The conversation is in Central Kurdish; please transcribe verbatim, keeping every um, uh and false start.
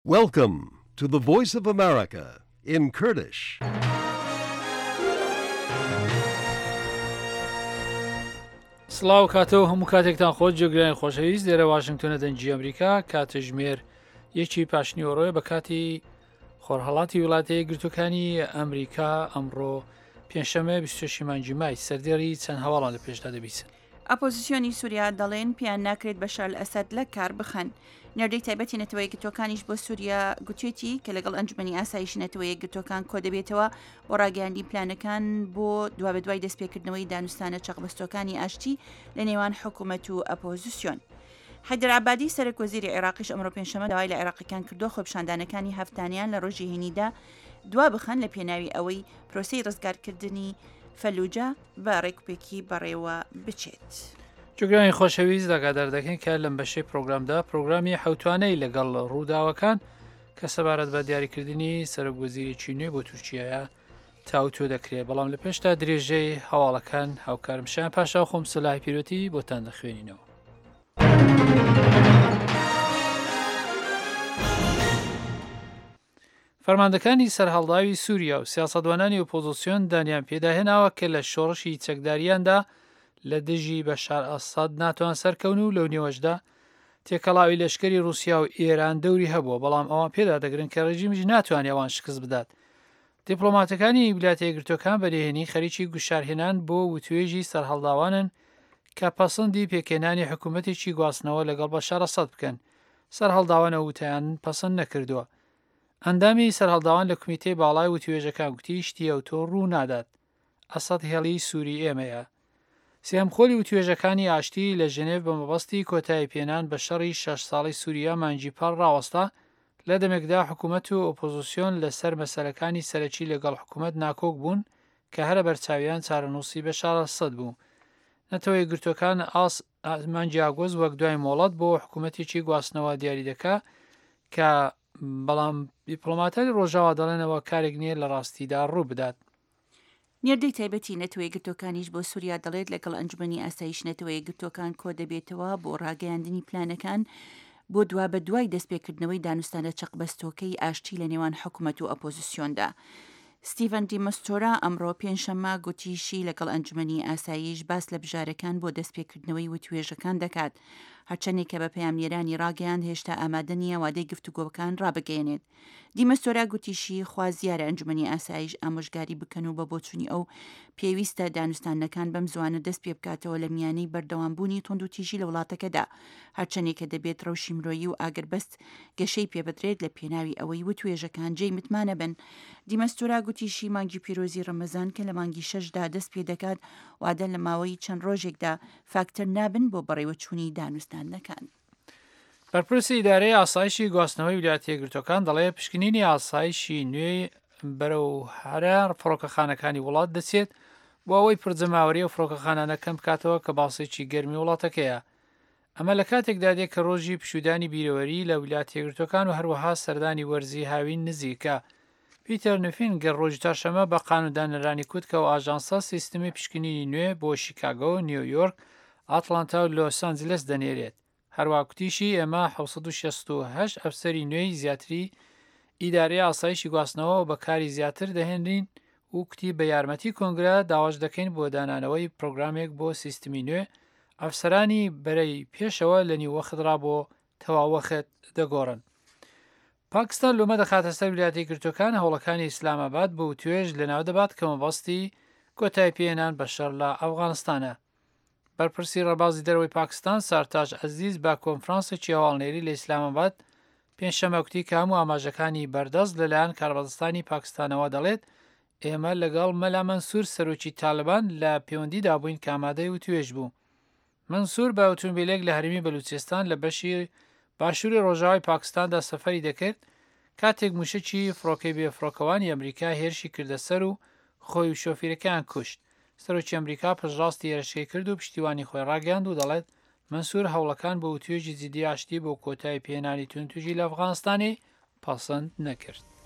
Welcome to the Voice of America in Kurdish. سڵاو کاتەوە هەموو کاتێکتان خۆش جێگرانی خۆشەویست لێرە واشنگتۆنە دەنجی ئەمریکا کاتژمێر یەکی پاشنیوەڕۆیە بە کاتی خۆرهەڵاتی وڵاتەیە گرتوەکانی ئەمریکا ئەمڕۆ پێنجشەممە بیست و شەش مانگی مای سەردێڕی چەند هەواڵان لە پێشدا دەبیسن. ئەپۆزیسیۆنی سووریا دەڵێن پیان ناکرێت بەشار ئەسەد لە کار بخەن. نێردەی تایبەتی نەتەوەی گرتوەکانیش بۆ سووریا گوتوێتی کە لەگەڵ ئەنجومەنی ئاسایشی نەتەوەی گرتوەکان کۆ دەبێتەوە بۆ ڕاگەیاندی پلانەکان بۆ دوابەدوای دەستپێکردنەوەی دانوستانە چەقبەستۆکانی ئاشتی لە نێوان حکوومەت و ئەپۆزیسیۆن. حەیدەر عەبادی سەرۆکوەزیری عێراقیش ئەمڕۆ پێنجشەممە داوای لە عێراقیەکان کردووە خۆپیشاندانەکانی هەفتانیان لە ڕۆژی هێنیدا دوا بخەن لە پێناوی ئەوەی پرۆسەی ڕزگارکردنی فەلوجە بە ڕێکوپێکی بەڕێوە بچێت. جوگرانی خۆشەویست داگادار دەکەین کە لەم بەشەی پرۆگرامدا پرۆگرامی حوتوانەی لەگەڵ ڕووداوەکان کە سەبارەت بە دیاریکردنی سەرۆکوەزیرێکی نوێ بۆ تورکیایە تاوتۆ دەکرێت، بەڵام لە پێشتا درێژەی هەواڵەکان هاوکارمشیان پاشا خۆم سلای پیرۆتی بۆتان دەخوێنینەوە. فەرماندەکانی سەرهەڵداوی سووریا و سیاسەتوانانی ئۆپۆزیسیۆن دانیان پێداهێناوە کە لە شۆڕشی چەکداریاندا لە دژی بەشار ئەسەد ناتوان سەرکەون و لەو نێوەشدا تێکەڵاوی لەشکری رووسیا و ئێران دەوری هەبووە، بەڵام ئەوان پێدا دەگرن کە ڕێژیمیش ناتوانێت ئەوان شکست بدات. دیپلۆماتەکانی ویلایەتە یەکگرتووەکان بەلێهێنی خەریکی گوشارهێنان بۆ وتوێژی سەرهەڵداوانن کە پەسەندی پێکێنانی حکوومەتێکی گواستنەوە لەگەڵ بەشار ئەسەد بکەن. سەرهەڵداوانە وتیان پەسەند نەکردووە. ئەندامی سەرهەڵداوان لە کمیتەی باڵای وتوێژەکان گوتی شتی ئەوتۆ ڕوو نادات. ئەسەد هێڵی سووری ئێمەیە. سێمخۆلی وتوێژەکانی ئاشتی لە ژنێڤ بە مەبەستی کۆتایی پێنان بە شەڕی شەش ساڵی سووریا مانگی پاڵ ڕاوەستا لە دەمێکدا حکوومەت و ئۆپۆزیسیۆن لەسەر مەسەلەکانی سەرەکی لەگەڵ حکوومەت ناکۆک بوون کە هەرە بەرچاویان چارەنووسی بەشار ئەسەد بوو. نەتەوەی گرتوەکان ئاس مانگی ئاگۆست وەک دوای مۆڵەت بۆ حکوومەتێکی گواستنەوە دیاری دەکا کە بەڵام دیپلۆماتەی ڕۆژاوا دەڵێنەوە کارێک نییە لە ڕاستیدا ڕوو بدات. نێردەی تایبەتی نەتەوەی گرتوەکانیش بۆ سووریا دەڵێت لەگەڵ ئەنجومەنی ئاسایش نەتەوەی گرتوەکان کۆ دەبێتەوە بۆ ڕاگەیاندنی پلانەکان بۆ دوا بە دوای دەستپێکردنەوەی دانوستانە چەقبەستۆکەی ئاشتی لە نێوان حکوومەت و ئەپۆزیسیۆندا. ستیڤەن دیمەستۆرا ئەمڕۆ پێنجشەممە گوتیشی لەگەڵ ئەنجومەنی ئاسایش باس لە بژارەکان بۆ دەستپێکردنەوەی وتوێژەکان دەکات، هەرچەندێک کە بە پەیامنێرانی ڕاگەیاند هێشتا ئامادە نییە وادەی گفتوگۆکان ڕابگەێنێت. دیمەستۆرا گوتیشی خوازیارە ئەنجومەنی ئاسایش ئامۆژگاری بکەن و بە بۆچوونی ئەو پێویستە دانوستانەکان بەم زوانە دەست پێ بکاتەوە لە میانەی بەردەوامبوونی تۆند و تیژی لە وڵاتەکەدا، هەرچەندێک کە دەبێت ڕەوشی مرۆیی و ئاگربەست گەشەی پێبدرێت لە پێناوی ئەوەی وتوێژەکان جێی متمانە بن. دیمەستۆرا گوتیشی مانگی پیرۆزی ڕەمەزان کە لە مانگی شەشدا دەست پێ دەکات وادە لە ماوەی چەند ڕۆژێکدا فاکتەر نابن بۆ بەڕێوەچوونی دانوستانەکان. بەرپرسی ئیدارەی ئاسایشی گواستنەوەی ویلایەتە یەکگرتووەکان دەڵێ پشکنینی ئاسایشی نوێ بەرەو هەرە فڕۆکەخانەکانی وڵات دەچێت بۆ ئەوەی پرجەماوەری و فڕۆکەخانانە کەم بکاتەوە کە باسێکی گەرمی وڵاتەکەیە. ئەمە لە کاتێکدا دێت کە ڕۆژی پشودانی بیرەوەری لە ویلایەتە یەکگرتووەکان و هەروەها سەردانی وەرزی هاوین نزیکە. پیتەر نوفین گەر ڕۆژی چوارشەممە بە قانوندانەرانی کووت کە و ئاژانسە سیستمی پشکنینی نوێ بۆ شیکاگۆ، نیویۆرک، ئاتلانتا و لۆس ئانجلس دەنێرێت. هەروە کوتیشی ئێمە حەوت و شەست و هەشت ئەفسەری نوێی زیاتری ئیدارەی ئاسایشی گواستنەوە بە کاری زیاتر دەهێنرین و کوتی بە یارمەتی کۆنگرە داواش دەکەین بۆ دانانەوەی پرۆگرامێک بۆ سیستمی نوێ ئەفسەرانی بەرەی پێشەوە لە نیوەخترا بۆ تەواوەخت دەگۆڕن. پاکستان لۆمە دەخاتە سەر ویلایەتە یەکگرتووەکان هەوڵەکانی ئیسلامەباد بۆ توێژ لەناو دەبات کە مەبەستی کۆتایی پێهێنان بە شەڕ لە ئەفغانستانە. بەرپرسی ڕەبازی دەرەوەی پاکستان سارتاج عەزیز با کۆنفرانسێکی هەواڵنێری لە ئیسلامەباد پێنجشەممە کوتی کە هەموو ئاماژەکانی بەردەست لەلایەن کاربەدەستانی پاکستانەوە دەڵێت ئێمە لەگەڵ مەلا مەنسوور سەرۆکی تالبان لە پەیوەندیدا بووین کە ئامادەی وتوێژ بوو. مەنسوور بە ئۆتۆمبیلێک لە هەرمی بەلوچستان لە بەشی باشووری ڕۆژاوای پاکستاندا سەفەری دەکرد کاتێک موشکی فڕۆکەی بێفڕۆکەوانی ئەمریکا هێرشی کردە سەر و خۆی و شۆفیرەکەیان کوشت. سەرۆکی ئەمریکا پشتڕاستی هێرشەکەی کرد و پشتیوانی خۆی ڕاگەیاند و دەڵێت مەنسوور هەوڵەکان بۆ وتوێژی جدی ئاشتی بۆ کۆتایی پێهێنانی تونتوژی لە ئەفغانستانی پەسەند نەکرد.